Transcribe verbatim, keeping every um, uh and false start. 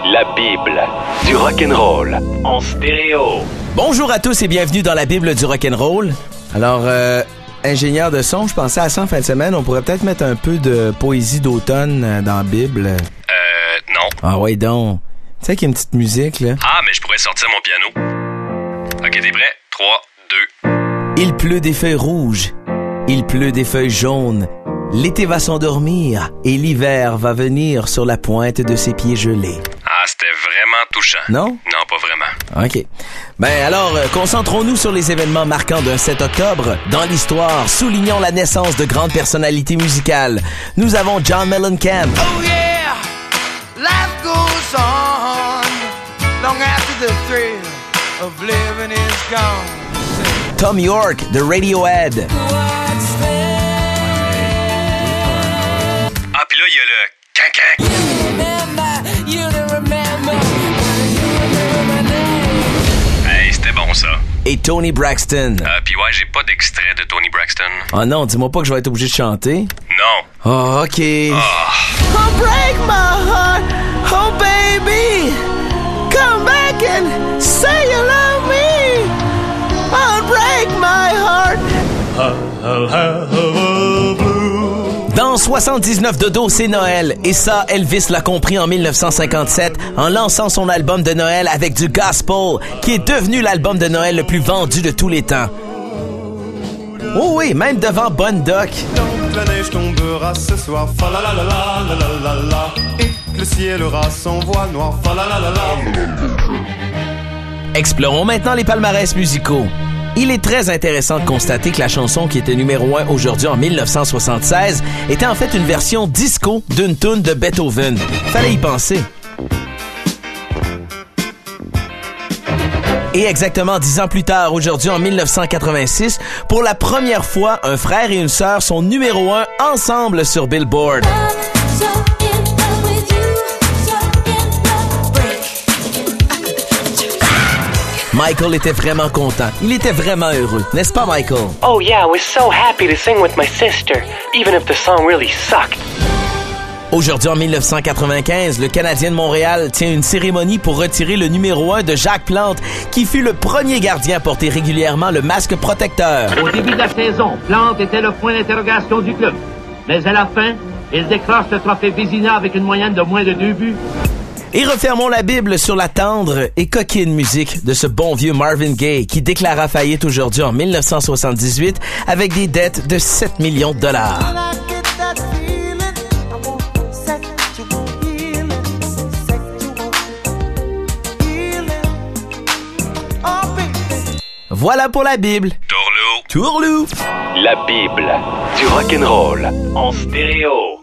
La Bible du rock'n'roll en stéréo. Bonjour à tous et bienvenue dans la Bible du rock'n'roll. Alors, euh, ingénieur de son, je pensais à ça en fin de semaine. On pourrait peut-être mettre un peu de poésie d'automne dans la Bible. Euh, non. Ah ouais, donc. Tu sais qu'il y a une petite musique, là. Ah, mais je pourrais sortir mon piano. Ok, t'es prêt? trois, deux... Il pleut des feuilles rouges. Il pleut des feuilles jaunes. L'été va s'endormir et l'hiver va venir sur la pointe de ses pieds gelés. Ah, c'était vraiment touchant. Non? Non, pas vraiment. OK. Ben alors, euh, concentrons-nous sur les événements marquants d'un sept octobre. Dans l'histoire, soulignons la naissance de grandes personnalités musicales. Nous avons John Mellencamp. Oh yeah, life goes on long after the thrill of living is gone. Tom York de Radiohead. Ah, pis là, il y a le cancan. Hey, c'était bon, ça. Et Tony Braxton. Ah, pis ouais, j'ai pas d'extrait de Tony Braxton. Oh non, dis-moi pas que je vais être obligé de chanter. Non. Oh, OK. Oh. Oh, break my heart. Oh, baby. Come back and say you love me. Oh, break my heart. Dans soixante-dix-neuf dodo, c'est Noël. Et ça, Elvis l'a compris en dix-neuf cent cinquante-sept en lançant son album de Noël avec du gospel, qui est devenu l'album de Noël le plus vendu de tous les temps. Oh oui, même devant Bonne Doc. Donc la neige tombera ce soir, fa la la la la la la la la, et le ciel aura son voile noir, fa la la la la. Explorons maintenant les palmarès musicaux. Il est très intéressant de constater que la chanson qui était numéro un aujourd'hui en dix-neuf cent soixante-seize était en fait une version disco d'une tune de Beethoven. Fallait y penser. Et exactement dix ans plus tard, aujourd'hui en dix-neuf cent quatre-vingt-six, pour la première fois, un frère et une sœur sont numéro un ensemble sur Billboard. Michael était vraiment content. Il était vraiment heureux. N'est-ce pas, Michael? Oh yeah, I was so happy to sing with my sister, even if the song really sucked. Aujourd'hui, en dix-neuf cent quatre-vingt-quinze, le Canadien de Montréal tient une cérémonie pour retirer le numéro un de Jacques Plante, qui fut le premier gardien à porter régulièrement le masque protecteur. Au début de la saison, Plante était le point d'interrogation du club. Mais à la fin, il décroche le trophée Vézina avec une moyenne de moins de deux buts. Et refermons la Bible sur la tendre et coquine musique de ce bon vieux Marvin Gaye qui déclara faillite aujourd'hui en dix-neuf cent soixante-dix-huit avec des dettes de sept millions de dollars. Voilà pour la Bible. Tourlou. Tourlou. La Bible du rock'n'roll en stéréo.